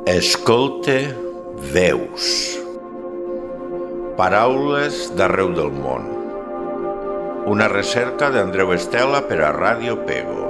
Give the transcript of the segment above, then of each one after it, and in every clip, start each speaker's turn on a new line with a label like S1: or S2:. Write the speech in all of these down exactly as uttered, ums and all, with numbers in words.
S1: Escolte veus. Paraules d'arreu del món. Una recerca d'Andreu Estela per a Ràdio Pego.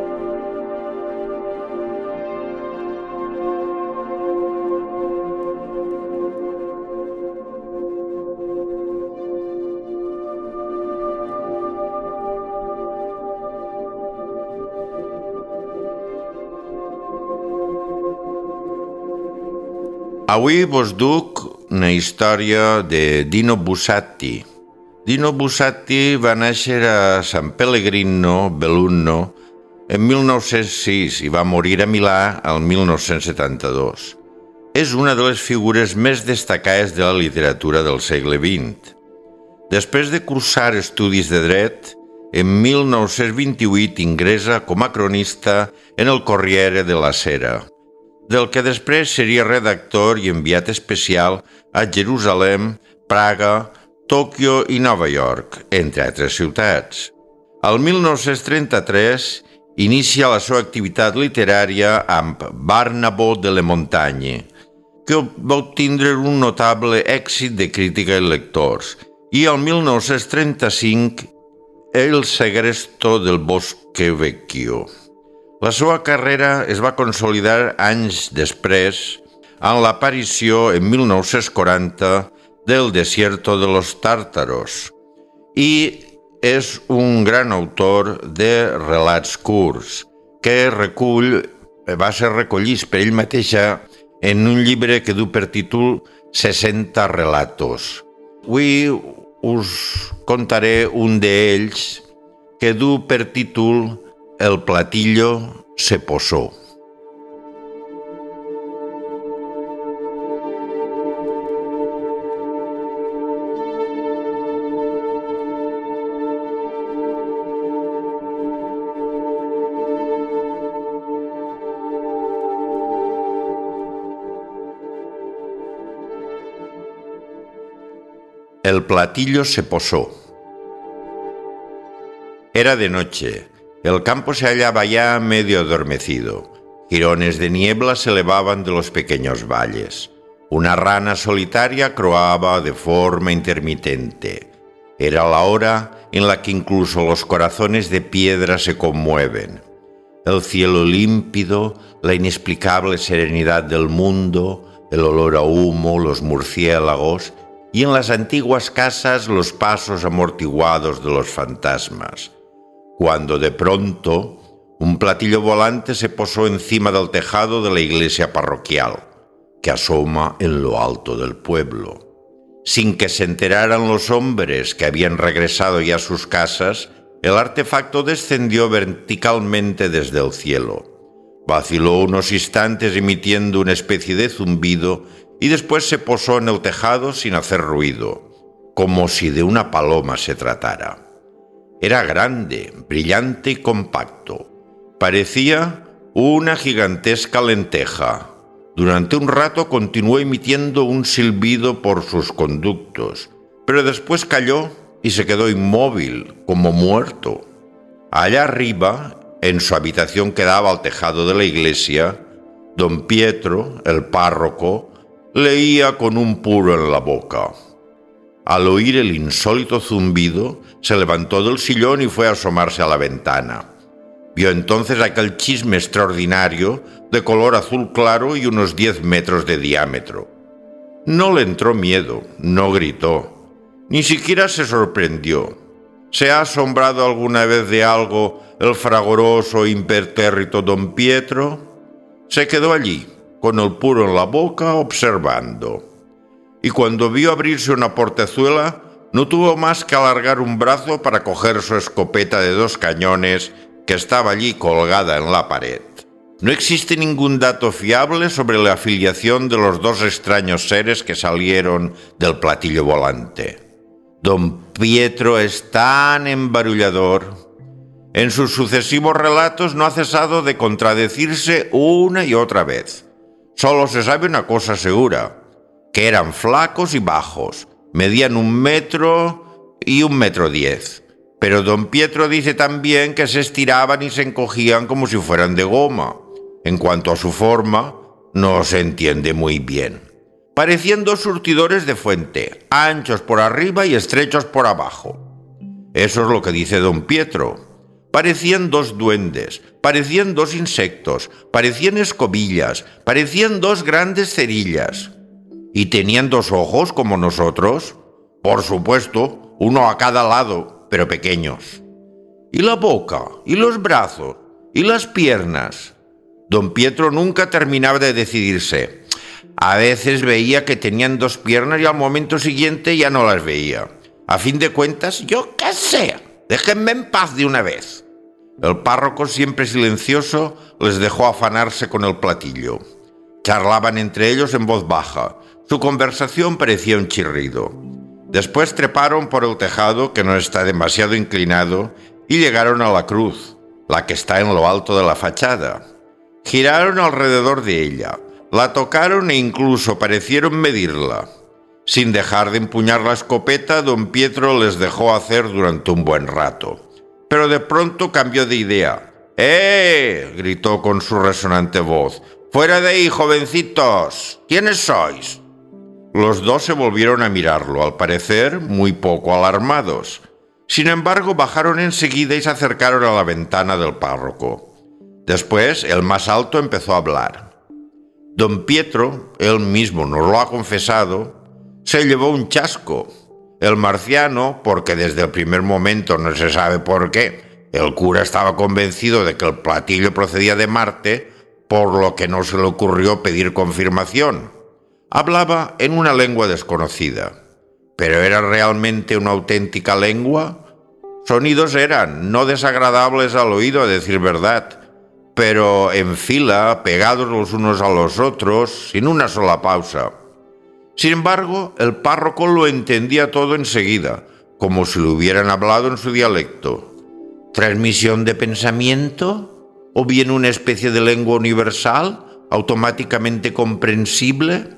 S1: Avui vos duc una història de Dino Buzzati. Dino Buzzati va néixer a San Pellegrino, Belluno, en mil nou-cents sis i va morir a Milà el mil nou-cents setanta-dos. És una de les figures més destacades de la literatura del segle vint. Després de cursar estudis de dret, en mil nou-cents vint-i-vuit ingressa com a cronista en el Corriere della Sera, del que després seria redactor i enviat especial a Jerusalem, Praga, Tòquio i Nova York, entre altres ciutats. El mil nou-cents trenta-tres inicia la seva activitat literària amb Barnabo de le Montagne, que va obtindre un notable èxit de crítica i lectors, i el mil nou-cents trenta-cinc El segresto del Bosque Vecchio. La seva carrera es va consolidar anys després amb l'aparició en mil nou-cents quaranta del Desierto de los Tártaros i és un gran autor de relats curts que recull, va ser recollits per ell mateixa en un llibre que du per títol seixanta relatos. Avui us contaré un d'ells que du per títol El platillo se posó. El platillo se posó. Era de noche. El campo se hallaba ya medio adormecido. Jirones de niebla se elevaban de los pequeños valles. Una rana solitaria croaba de forma intermitente. Era la hora en la que incluso los corazones de piedra se conmueven. El cielo límpido, la inexplicable serenidad del mundo, el olor a humo, los murciélagos y en las antiguas casas los pasos amortiguados de los fantasmas. Cuando de pronto un platillo volante se posó encima del tejado de la iglesia parroquial, que asoma en lo alto del pueblo. Sin que se enteraran los hombres que habían regresado ya a sus casas, el artefacto descendió verticalmente desde el cielo. Vaciló unos instantes emitiendo una especie de zumbido y después se posó en el tejado sin hacer ruido, como si de una paloma se tratara. Era grande, brillante y compacto. Parecía una gigantesca lenteja. Durante un rato continuó emitiendo un silbido por sus conductos, pero después cayó y se quedó inmóvil, como muerto. Allá arriba, en su habitación que daba al tejado de la iglesia, don Pietro, el párroco, leía con un puro en la boca. Al oír el insólito zumbido, se levantó del sillón y fue a asomarse a la ventana. Vio entonces aquel chisme extraordinario de color azul claro y unos diez metros de diámetro. No le entró miedo, no gritó, ni siquiera se sorprendió. ¿Se ha asombrado alguna vez de algo el fragoroso e impertérrito don Pietro? Se quedó allí, con el puro en la boca, observando. Y cuando vio abrirse una portezuela, no tuvo más que alargar un brazo para coger su escopeta de dos cañones que estaba allí colgada en la pared. No existe ningún dato fiable sobre la afiliación de los dos extraños seres que salieron del platillo volante. Don Pietro es tan embarullador. En sus sucesivos relatos no ha cesado de contradecirse una y otra vez. Solo se sabe una cosa segura, que eran flacos y bajos, medían un metro y un metro diez. Pero don Pietro dice también que se estiraban y se encogían como si fueran de goma. En cuanto a su forma, no se entiende muy bien. Parecían dos surtidores de fuente, anchos por arriba y estrechos por abajo. Eso es lo que dice don Pietro. Parecían dos duendes, parecían dos insectos, parecían escobillas, parecían dos grandes cerillas. ¿Y tenían dos ojos como nosotros? Por supuesto, uno a cada lado, pero pequeños. ¿Y la boca? ¿Y los brazos? ¿Y las piernas? Don Pietro nunca terminaba de decidirse. A veces veía que tenían dos piernas y al momento siguiente ya no las veía. A fin de cuentas, yo qué sé, déjenme en paz de una vez. El párroco, siempre silencioso, les dejó afanarse con el platillo. Charlaban entre ellos en voz baja. Su conversación parecía un chirrido. Después treparon por el tejado, que no está demasiado inclinado, y llegaron a la cruz, la que está en lo alto de la fachada. Giraron alrededor de ella, la tocaron e incluso parecieron medirla. Sin dejar de empuñar la escopeta, don Pietro les dejó hacer durante un buen rato. Pero de pronto cambió de idea. ¡Eh! Gritó con su resonante voz. ¡Fuera de ahí, jovencitos! ¿Quiénes sois? Los dos se volvieron a mirarlo, al parecer muy poco alarmados. Sin embargo, bajaron enseguida y se acercaron a la ventana del párroco. Después, el más alto empezó a hablar. Don Pietro, él mismo nos lo ha confesado, se llevó un chasco. El marciano, porque desde el primer momento no se sabe por qué, el cura estaba convencido de que el platillo procedía de Marte, por lo que no se le ocurrió pedir confirmación. Hablaba en una lengua desconocida. ¿Pero era realmente una auténtica lengua? Sonidos eran, no desagradables al oído, a decir verdad, pero en fila, pegados los unos a los otros, sin una sola pausa. Sin embargo, el párroco lo entendía todo enseguida, como si lo hubieran hablado en su dialecto. ¿Transmisión de pensamiento? ¿O bien una especie de lengua universal, automáticamente comprensible?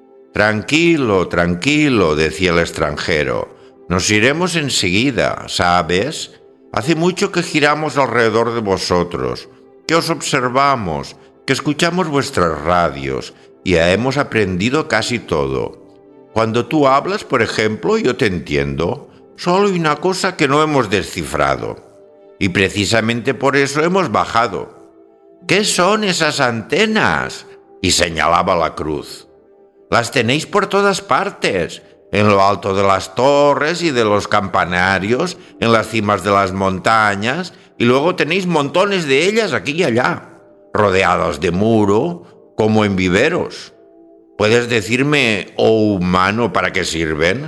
S1: Tranquilo, tranquilo, decía el extranjero. Nos iremos enseguida, ¿sabes? Hace mucho que giramos alrededor de vosotros, que os observamos, que escuchamos vuestras radios, y ya hemos aprendido casi todo. Cuando tú hablas, por ejemplo, yo te entiendo. Solo hay una cosa que no hemos descifrado. Y precisamente por eso hemos bajado. ¿Qué son esas antenas? Y señalaba la cruz. Las tenéis por todas partes, en lo alto de las torres y de los campanarios, en las cimas de las montañas, y luego tenéis montones de ellas aquí y allá, rodeadas de muro, como en viveros. ¿Puedes decirme, oh humano, para qué sirven?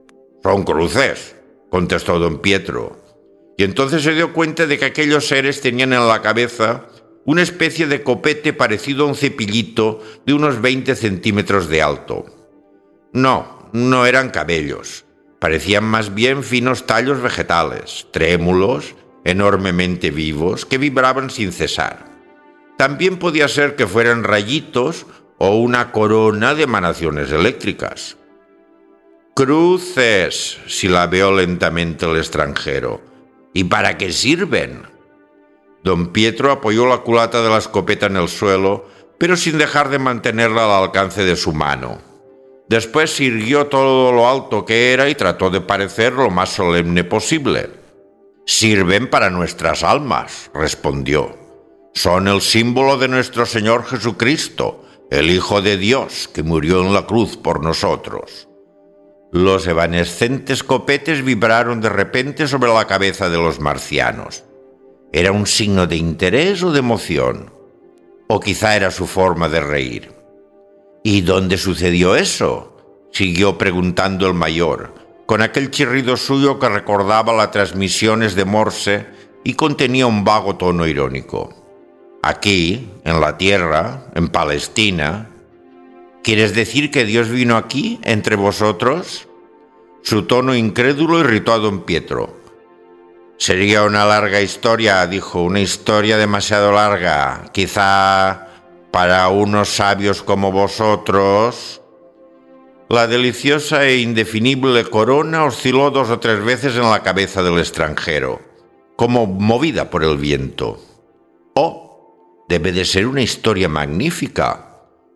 S1: Son cruces, contestó don Pietro. Y entonces se dio cuenta de que aquellos seres tenían en la cabeza una especie de copete parecido a un cepillito de unos veinte centímetros de alto. No, no eran cabellos. Parecían más bien finos tallos vegetales, trémulos, enormemente vivos, que vibraban sin cesar. También podía ser que fueran rayitos o una corona de emanaciones eléctricas. Cruces, silabeó lentamente el extranjero. ¿Y para qué sirven? Don Pietro apoyó la culata de la escopeta en el suelo, pero sin dejar de mantenerla al alcance de su mano. Después sirvió todo lo alto que era y trató de parecer lo más solemne posible. «Sirven para nuestras almas», respondió. «Son el símbolo de nuestro Señor Jesucristo, el Hijo de Dios, que murió en la cruz por nosotros». Los evanescentes copetes vibraron de repente sobre la cabeza de los marcianos. ¿Era un signo de interés o de emoción? ¿O quizá era su forma de reír? ¿Y dónde sucedió eso?, siguió preguntando el mayor, con aquel chirrido suyo que recordaba las transmisiones de Morse y contenía un vago tono irónico. «Aquí, en la tierra, en Palestina». «¿Quieres decir que Dios vino aquí, entre vosotros?» Su tono incrédulo irritó a don Pietro. «Sería una larga historia», dijo, «una historia demasiado larga. Quizá para unos sabios como vosotros». La deliciosa e indefinible corona osciló dos o tres veces en la cabeza del extranjero, como movida por el viento. «Oh, debe de ser una historia magnífica.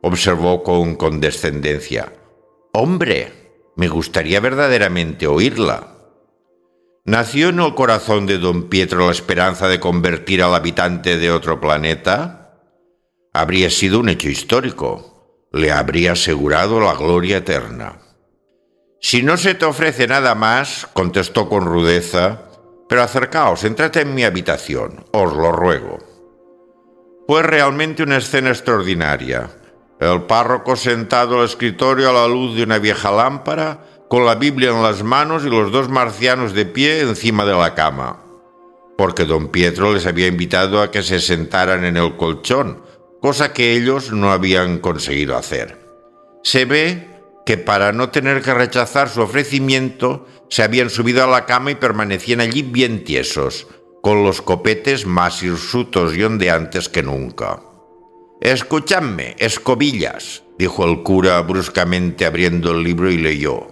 S1: observó con condescendencia. «Hombre, me gustaría verdaderamente oírla». ¿Nació en el corazón de don Pietro la esperanza de convertir al habitante de otro planeta? Habría sido un hecho histórico. Le habría asegurado la gloria eterna. «Si no se te ofrece nada más», contestó con rudeza, «pero acercaos, entrad en mi habitación, os lo ruego». Fue realmente una escena extraordinaria. El párroco sentado al escritorio a la luz de una vieja lámpara, con la Biblia en las manos y los dos marcianos de pie encima de la cama, porque don Pietro les había invitado a que se sentaran en el colchón, cosa que ellos no habían conseguido hacer. Se ve que para no tener que rechazar su ofrecimiento, se habían subido a la cama y permanecían allí bien tiesos, con los copetes más hirsutos y ondeantes que nunca. «Escuchadme, escobillas», dijo el cura bruscamente abriendo el libro y leyó.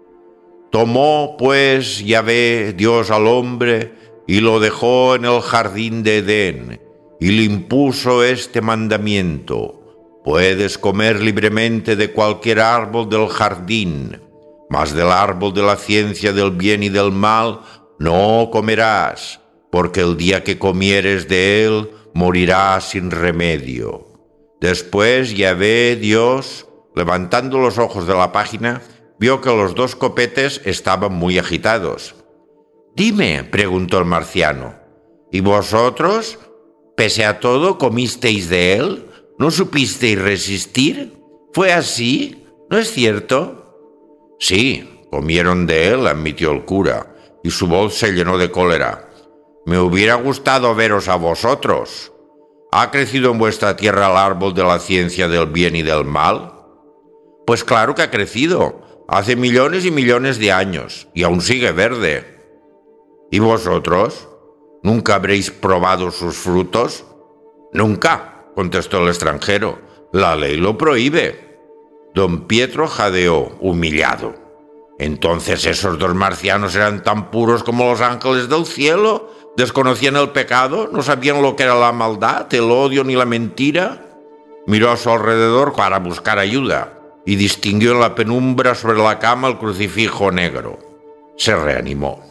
S1: «Tomó, pues, Yahvé, Dios al hombre, y lo dejó en el jardín de Edén, y le impuso este mandamiento: puedes comer libremente de cualquier árbol del jardín, mas del árbol de la ciencia del bien y del mal no comerás, porque el día que comieres de él morirás sin remedio». Después Yahvé, Dios, levantando los ojos de la página, vio que los dos copetes estaban muy agitados. «Dime», preguntó el marciano, «¿y vosotros, pese a todo, comisteis de él? ¿No supisteis resistir? ¿Fue así? ¿No es cierto?» «Sí, comieron de él», admitió el cura, y su voz se llenó de cólera. «Me hubiera gustado veros a vosotros. ¿Ha crecido en vuestra tierra el árbol de la ciencia del bien y del mal?» «Pues claro que ha crecido, hace millones y millones de años, y aún sigue verde». «¿Y vosotros? ¿Nunca habréis probado sus frutos?» «Nunca», contestó el extranjero, «la ley lo prohíbe». Don Pietro jadeó, humillado. ¿Entonces esos dos marcianos eran tan puros como los ángeles del cielo? ¿Desconocían el pecado? ¿No sabían lo que era la maldad, el odio ni la mentira? Miró a su alrededor para buscar ayuda y distinguió en la penumbra sobre la cama el crucifijo negro. Se reanimó.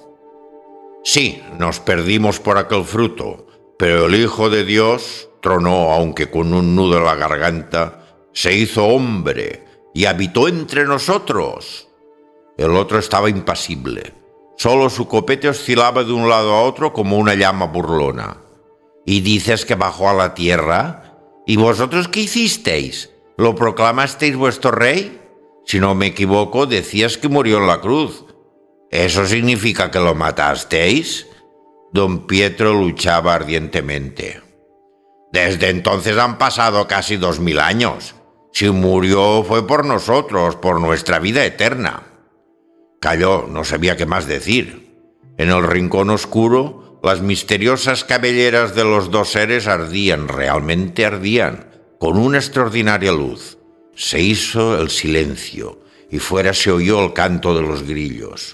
S1: «Sí, nos perdimos por aquel fruto, pero el Hijo de Dios tronó, aunque con un nudo en la garganta, se hizo hombre y habitó entre nosotros». El otro estaba impasible. Solo su copete oscilaba de un lado a otro como una llama burlona. «¿Y dices que bajó a la tierra? ¿Y vosotros qué hicisteis? ¿Lo proclamasteis vuestro rey? Si no me equivoco, decías que murió en la cruz. ¿Eso significa que lo matasteis?» Don Pietro luchaba ardientemente. «Desde entonces han pasado casi dos mil años. Si murió fue por nosotros, por nuestra vida eterna». Calló, no sabía qué más decir. En el rincón oscuro, las misteriosas cabelleras de los dos seres ardían, realmente ardían, con una extraordinaria luz. Se hizo el silencio, y fuera se oyó el canto de los grillos.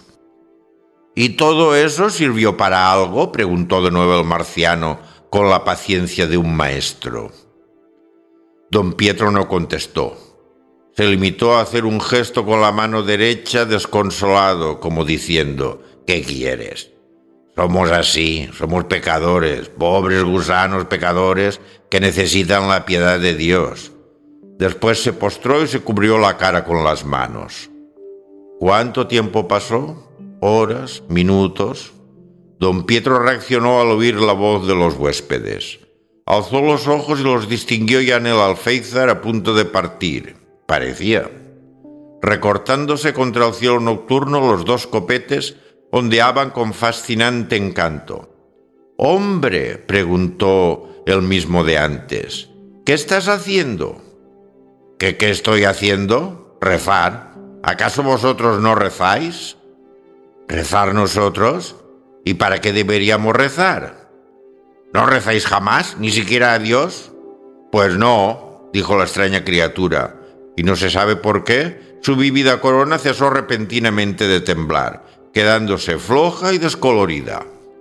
S1: «¿Y todo eso sirvió para algo?», preguntó de nuevo el marciano, con la paciencia de un maestro. Don Pietro no contestó. Se limitó a hacer un gesto con la mano derecha desconsolado, como diciendo: «¿Qué quieres? Somos así, somos pecadores, pobres gusanos pecadores que necesitan la piedad de Dios». Después se postró y se cubrió la cara con las manos. ¿Cuánto tiempo pasó? ¿Horas? ¿Minutos? Don Pietro reaccionó al oír la voz de los huéspedes. Alzó los ojos y los distinguió ya en el alféizar a punto de partir. Parecía. Recortándose contra el cielo nocturno, los dos copetes ondeaban con fascinante encanto. «Hombre», preguntó el mismo de antes, «¿qué estás haciendo?» «¿Qué, qué estoy haciendo? Rezar. ¿Acaso vosotros no rezáis?» «¿Rezar nosotros? ¿Y para qué deberíamos rezar? ¿No rezáis jamás, ni siquiera a Dios?» «Pues no», dijo la extraña criatura, y no se sabe por qué, su vívida corona cesó repentinamente de temblar, quedándose floja y descolorida.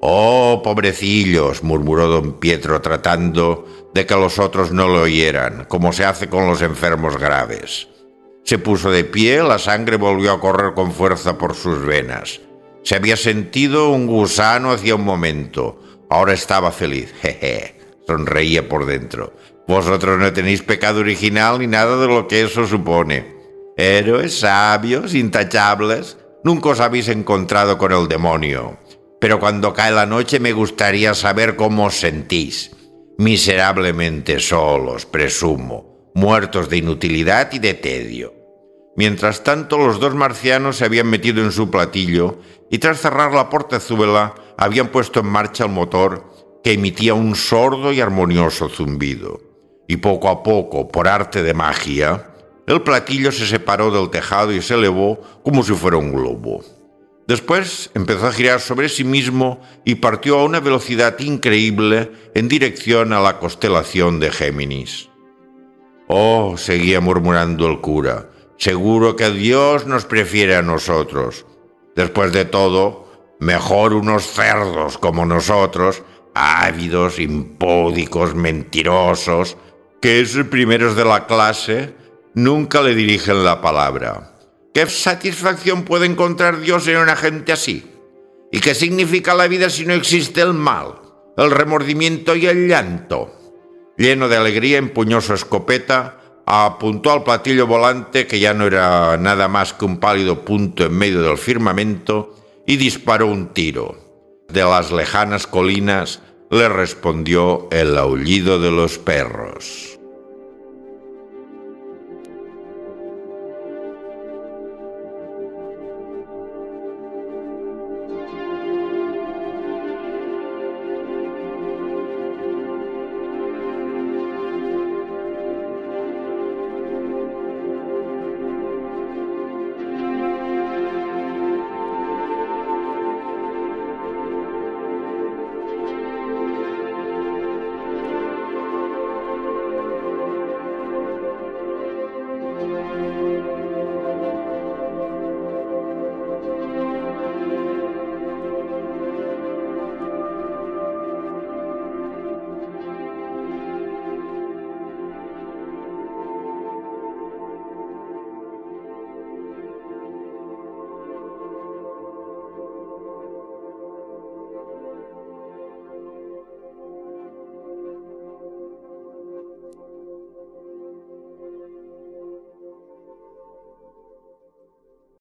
S1: «Oh, pobrecillos», murmuró don Pietro tratando de que los otros no lo oyeran, como se hace con los enfermos graves. Se puso de pie, la sangre volvió a correr con fuerza por sus venas. Se había sentido un gusano hacía un momento. Ahora estaba feliz. Jeje, sonreía por dentro. Vosotros no tenéis pecado original ni nada de lo que eso supone. Héroes, sabios, intachables, nunca os habéis encontrado con el demonio. Pero cuando cae la noche me gustaría saber cómo os sentís. Miserablemente solos, presumo, muertos de inutilidad y de tedio. Mientras tanto, los dos marcianos se habían metido en su platillo y tras cerrar la portezuela habían puesto en marcha el motor que emitía un sordo y armonioso zumbido. Y poco a poco, por arte de magia, el platillo se separó del tejado y se elevó como si fuera un globo. Después empezó a girar sobre sí mismo y partió a una velocidad increíble en dirección a la constelación de Géminis. «Oh», seguía murmurando el cura, «seguro que Dios nos prefiere a nosotros. Después de todo, mejor unos cerdos como nosotros, ávidos, impúdicos, mentirosos, que esos primeros de la clase nunca le dirigen la palabra. ¿Qué satisfacción puede encontrar Dios en una gente así? ¿Y qué significa la vida si no existe el mal, el remordimiento y el llanto?» Lleno de alegría, empuñó su escopeta, apuntó al platillo volante, que ya no era nada más que un pálido punto en medio del firmamento, y disparó un tiro. De las lejanas colinas le respondió el aullido de los perros.